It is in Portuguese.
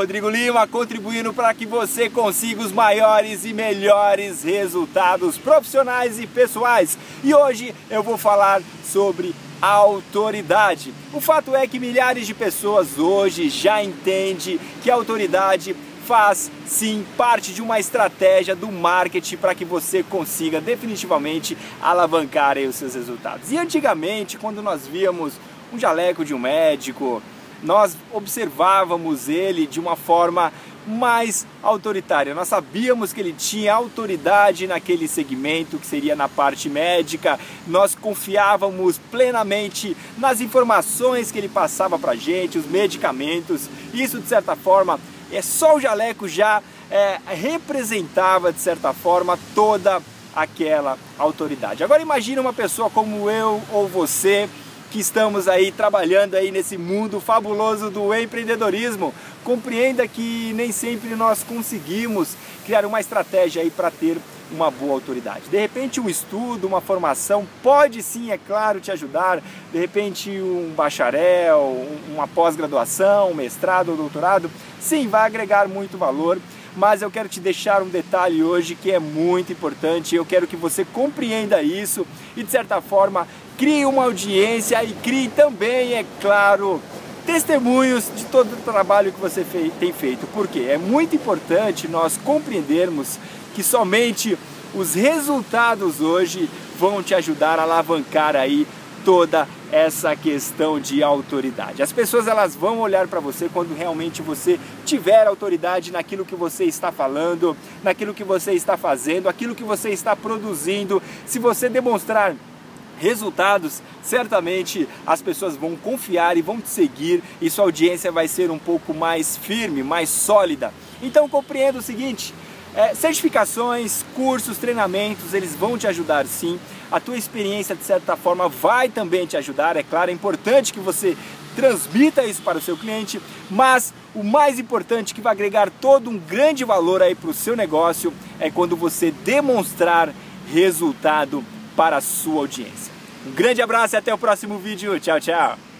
Rodrigo Lima, contribuindo para que você consiga os maiores e melhores resultados profissionais e pessoais. E hoje eu vou falar sobre autoridade. O fato é que milhares de pessoas hoje já entendem que a autoridade faz sim parte de uma estratégia do marketing para que você consiga definitivamente alavancar aí os seus resultados. E antigamente, quando nós víamos um jaleco de um médico, nós observávamos ele de uma forma mais autoritária. Nós sabíamos que ele tinha autoridade naquele segmento, que seria na parte médica. Nós confiávamos plenamente nas informações que ele passava para a gente, os medicamentos. Isso, de certa forma, só o jaleco já representava, de certa forma, toda aquela autoridade. Agora imagine uma pessoa como eu ou você, que estamos aí trabalhando aí nesse mundo fabuloso do empreendedorismo. Compreenda que nem sempre nós conseguimos criar uma estratégia aí para ter uma boa autoridade. De repente um estudo, uma formação pode sim, é claro, te ajudar. De repente um bacharel, uma pós-graduação, um mestrado ou doutorado, sim, vai agregar muito valor. Mas eu quero te deixar um detalhe hoje que é muito importante. Eu quero que você compreenda isso e, de certa forma, crie uma audiência e crie também, é claro, testemunhos de todo o trabalho que você tem feito. Por quê? É muito importante nós compreendermos que somente os resultados hoje vão te ajudar a alavancar aí toda essa questão de autoridade. As pessoas elas vão olhar para você quando realmente você tiver autoridade naquilo que você está falando, naquilo que você está fazendo, aquilo que você está produzindo. Se você demonstrar resultados, certamente as pessoas vão confiar e vão te seguir e sua audiência vai ser um pouco mais firme, mais sólida. Então compreenda o seguinte: certificações, cursos, treinamentos, eles vão te ajudar sim. A tua experiência, de certa forma, vai também te ajudar. É claro, é importante que você transmita isso para o seu cliente, mas o mais importante, que vai agregar todo um grande valor aí para o seu negócio, é quando você demonstrar resultado para a sua audiência. Um grande abraço e até o próximo vídeo. Tchau, tchau!